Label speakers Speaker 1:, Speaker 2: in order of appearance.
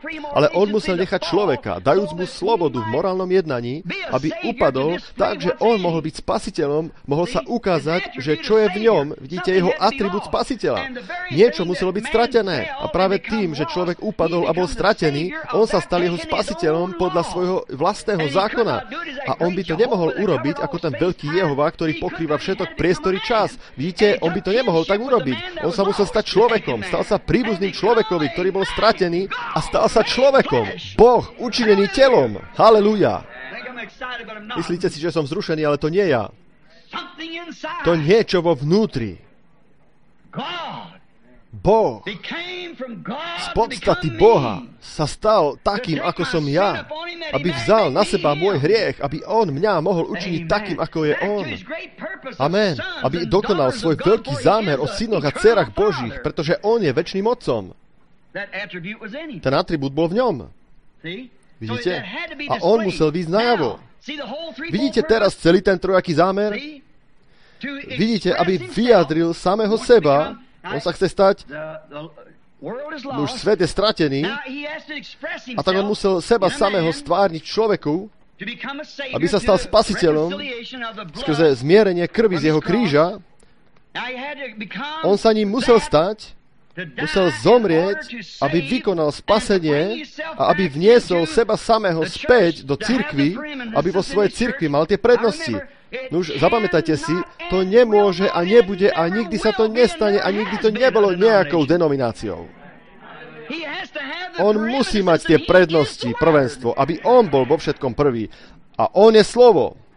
Speaker 1: Ale on musel nechať človeka, dajúc mu slobodu v morálnom jednaní, aby upadol tak, že on mohol byť spasiteľom, mohol sa ukázať, že čo je v ňom, vidíte, jeho atribút spasiteľa. Niečo muselo byť stratené a práve tým, že človek upadol a bol stratený, on sa stal jeho spasiteľom podľa svojho vlastného zákona. A on by to nemohol urobiť ako ten veľký Jehova, ktorý pokrýva všetok priestor i čas. Vidíte, on by to nemohol tak urobiť. On sa musel stať človekom, stal sa príbuzným človekovi, ktorý bol stratený a stal sa človekom. Boh, učinený telom. Halelúja. Myslíte si, že som vzrušený, ale to nie ja. To niečo vo vnútri. Boh z podstaty Boha sa stal takým, ako som ja, aby vzal na seba môj hriech, aby on mňa mohol učiniť takým, ako je on. Amen. Aby dokonal svoj veľký zámer o synoch a dcerách Božích, pretože on je večným otcom. Ten atribút bol v ňom. Vidíte? A on musel výjsť najavo. Vidíte teraz celý ten trojaký zámer? Vidíte, aby vyjadril samého seba. On sa chce stať, už svet je stratený, a tak on musel seba samého stvárniť človeku, aby sa stal spasiteľom skrze zmierenie krvi z jeho kríža. On sa ním musel stať, musel zomrieť, aby vykonal spasenie a aby vniesol seba samého späť do cirkvi, aby vo svojej cirkvi mal tie prednosti. Nuž, zapamätajte si, to nemôže a nebude a nikdy sa to nestane a nikdy to nebolo nejakou denomináciou. On musí mať tie prednosti, prvenstvo, aby on bol vo všetkom prvý. A on je slovo.